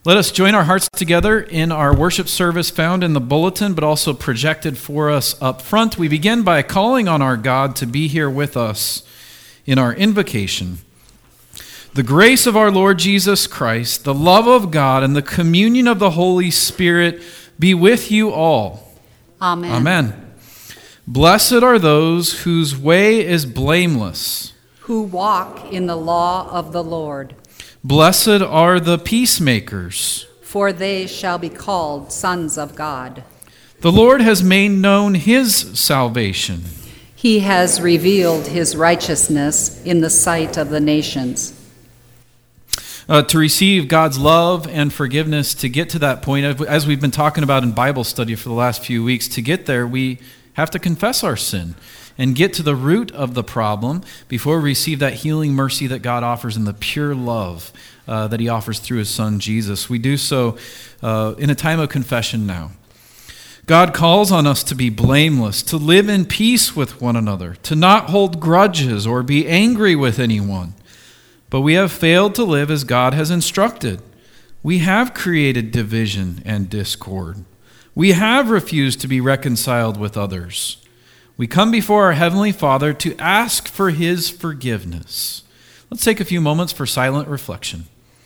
Let us join our hearts together in our worship service found in the bulletin, but also projected for us up front. We begin by calling on our God to be here with us in our invocation. The grace of our Lord Jesus Christ, the love of God, and the communion of the Holy Spirit be with you all. Amen. Amen. Blessed are those whose way is blameless, who walk in the law of the Lord. Blessed are the peacemakers, for they shall be called sons of God. The Lord has made known his salvation. He has revealed his righteousness in the sight of the nations. To receive God's love and forgiveness, to get to that point, as we've been talking about in Bible study for the last few weeks, to get there, we have to confess our sin and get to the root of the problem before we receive that healing mercy that God offers and the pure love that he offers through his son Jesus. We do so in a time of confession now. God calls on us to be blameless, to live in peace with one another, to not hold grudges or be angry with anyone. But we have failed to live as God has instructed. We have created division and discord. We have refused to be reconciled with others. We come before our Heavenly Father to ask for his forgiveness. Let's take a few moments for silent reflection.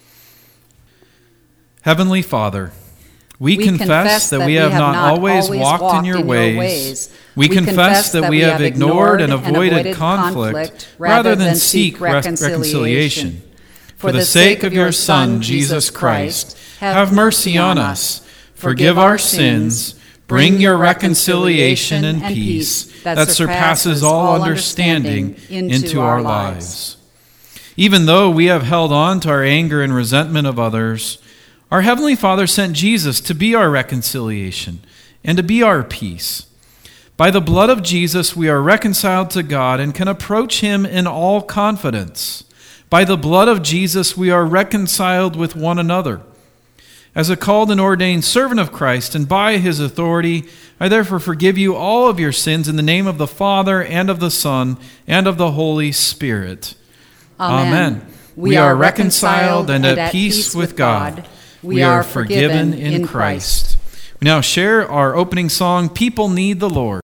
Heavenly Father, we confess that we have not always walked in your ways. We confess that we have ignored and avoided conflict rather than seek reconciliation. For the sake of your Son, Jesus Christ, have mercy on us. Forgive our sins. Bring your reconciliation and peace that surpasses all understanding into our lives. Even though we have held on to our anger and resentment of others, our Heavenly Father sent Jesus to be our reconciliation and to be our peace. By the blood of Jesus, we are reconciled to God and can approach him in all confidence. By the blood of Jesus, we are reconciled with one another. As a called and ordained servant of Christ, and by his authority, I therefore forgive you all of your sins in the name of the Father, and of the Son, and of the Holy Spirit. Amen. We are reconciled and at peace with God. We are forgiven in Christ. We now share our opening song, People Need the Lord.